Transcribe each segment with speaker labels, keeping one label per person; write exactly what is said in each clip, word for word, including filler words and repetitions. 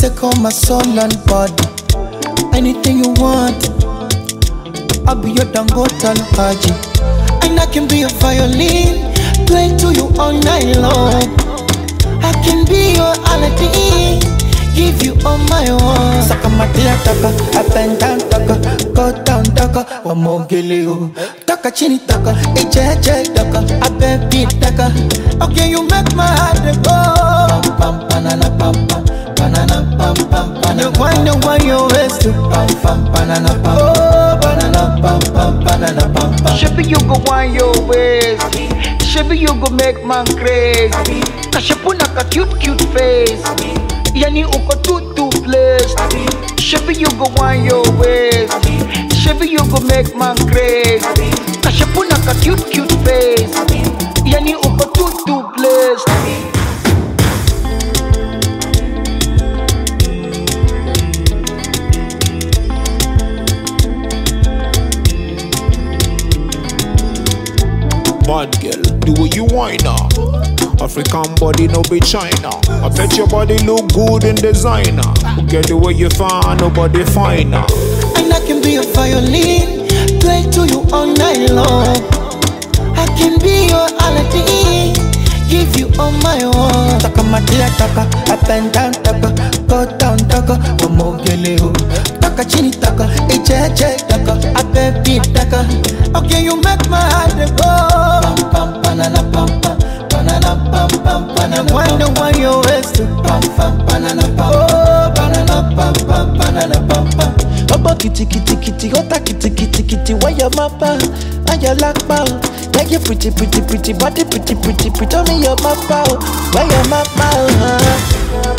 Speaker 1: take all my soul and body. Anything you want, I'll be your Dangote and Haji. And I can be your violin, play to you all night long. I can be your Aladdin, give you all my own. Saka matia taka, up and down taka, go down taka, wamogele you. Taka chini taka, eche eche taka, abebi taka. Okay, you make my heart go. Pam pam banana pam pam, banana pam pam banana. You wonder why you waste to pam pam banana pam. Oh, banana pam pam banana pam pam.
Speaker 2: Shabby you go wind your waist, shabby you go make man crazy. Kashapuna ka cute cute face, yani uko too too blessed. Shabby you go wind your waist, shabby you go make man crazy. Kashapuna ka cute cute face, yani uko too too blessed.
Speaker 3: Bad girl, do what you want now. African body, no be China. I bet your body look good in designer. Get the way you find, nobody finer.
Speaker 1: And I can be your violin, play to you all night long. I can be your Aladdin, give you all my own. Taka matia taka, up and down taka, go down taka, wamogele you. Taka chini taka, eche eche taka, abebi taka. Okay, you make my heart go. Pam pam banana pam pam, banana pam pam banana. Wonder why you waste to pam pam banana pam. Oh, banana pam pam banana pam pam.
Speaker 4: Obo kitty kitty kitty, ota kitty kitty kitty. Why your mappa? Why your lakpa? Yeah, you pretty pretty pretty body pretty pretty pretty. Tell me your mappa. Why your mappa?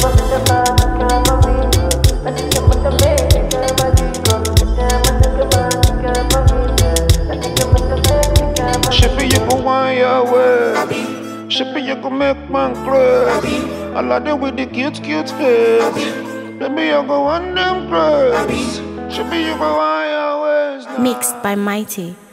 Speaker 3: Shippy, you go wind your way. Shippy, you go make man crazy. I like it with the cute, cute face. Baby, you go on them crazy. Shippy, you go wind your ways now.
Speaker 5: Mixed by Mighty.